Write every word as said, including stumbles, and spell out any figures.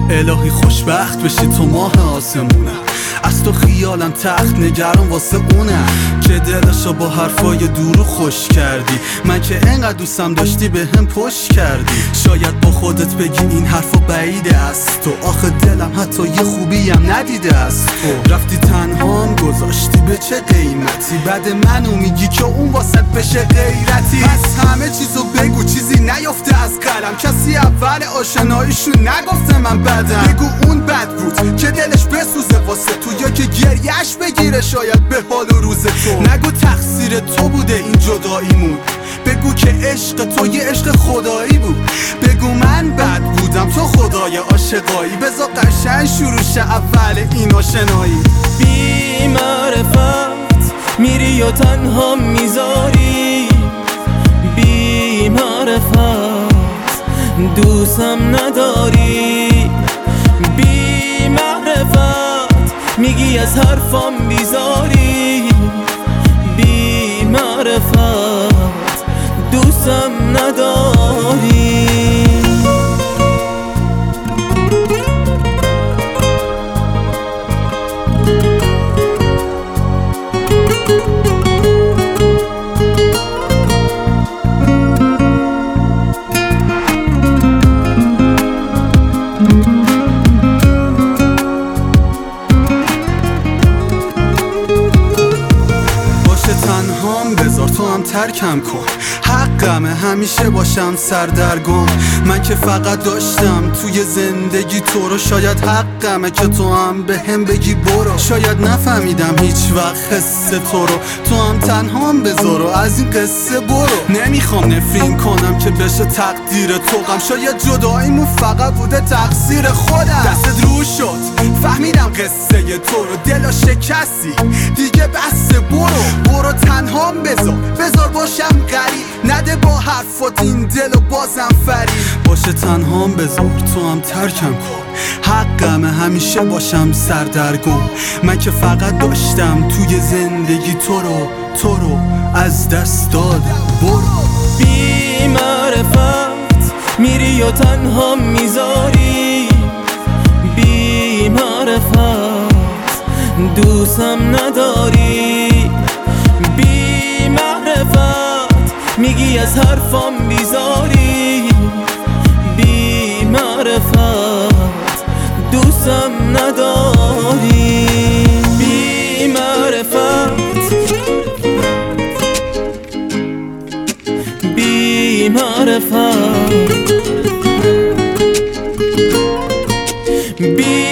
الهی خوشبخت بشی تو ماه آسمونه، از تو خیالم تخت نگران واسه اونه که دلشو با حرفای دورو خوش کردی. من که انقدر دوستم داشتی به هم پشت کردی. شاید با خودت بگی این حرفا بعیده از تو، آخه دلم حتی یه خوبیم ندیده از تو. رفتی تنهام گذاشتی به چه قیمتی، بعد منو میگی که اون واسط بشه غیرتی. پس همه چیزو بگو چیزی نیفته از قلم، کسی اول آشناییشو نگفته من بدم. بگو اون بد بود که دلش بسوزه واسه تو، یا که گریهش بگیره شاید به حال و روز تو. نگو تقصیر تو بوده این جداییمون، بگو که عشق تو یه عشق خدایی بود. بگو من بد بودم تو خدای عاشقایی، بذار قشنگ شروع شه اول این آشنایی. بی معرفت میری و تنها میذاری، بی معرفت دوستم نداری. بی معرفت میگی از حرفام بیزاری، بی معرفت دوستم نداری. تنهام بذار تو هم ترکم کن، حقمه همیشه باشم سردرگم. من که فقط داشتم توی زندگی تو رو، شاید حقمه که تو هم به هم بگی برو. شاید نفهمیدم هیچ وقت حس تو رو، تو هم تنهام بذار و از این قصه برو. نمیخوام نفرین کنم که بشه تقدیر تو غم، شاید جداییمون فقط بوده تقصیر خودم. دستت رو شد فهمیدم قصه تو رو، دلا شکستی دیگه بس برو. برو تنهام بذار بذار باشم غریب، نده با حرفات این دل و بازم فریب. باشه تنهام بذار تو هم ترکم کن، حقمه همیشه باشم سردرگم. من که فقط داشتم توی زندگی تو رو، تو رو از دست دادم برو. بی معرفت میری و تنها میذاری، بی معرفت دوستم نداری. بی معرفت میگی از حرفام بیزاری، بی معرفت دوستم نداری. بی معرفت بی معرفت بی